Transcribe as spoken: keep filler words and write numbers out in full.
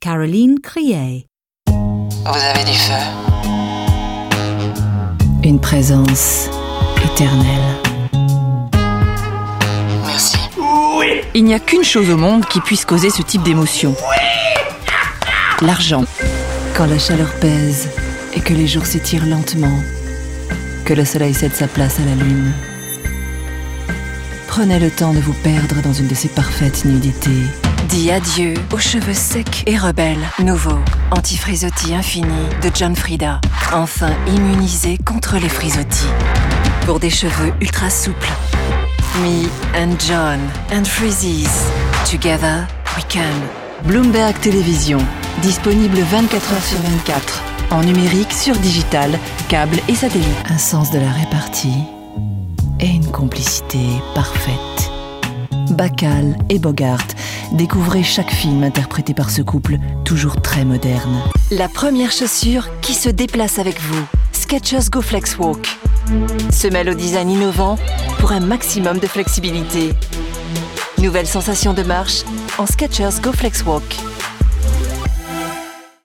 Caroline Crier. Vous avez du feu. Une présence éternelle. Merci. Oui. Il n'y a qu'une chose au monde qui puisse causer ce type d'émotion. Oui. L'argent. Quand la chaleur pèse et que les jours s'étirent lentement, que le soleil cède sa place à la lune. Prenez le temps de vous perdre dans une de ces parfaites nuits d'été. Dis adieu aux cheveux secs et rebelles. Nouveau anti-frisottis infini de John Frieda. Enfin immunisé contre les frisottis. Pour des cheveux ultra souples. Me and John and Frizzies. Together we can. Bloomberg Télévision. Disponible vingt-quatre heures sur vingt-quatre. En numérique, sur digital, câble et satellite. Un sens de la répartie et une complicité parfaite. Bacall et Bogart. Découvrez chaque film interprété par ce couple, toujours très moderne. La première chaussure qui se déplace avec vous. Skechers Go Flex Walk. Semelle au design innovant pour un maximum de flexibilité. Nouvelle sensation de marche en Skechers Go Flex Walk.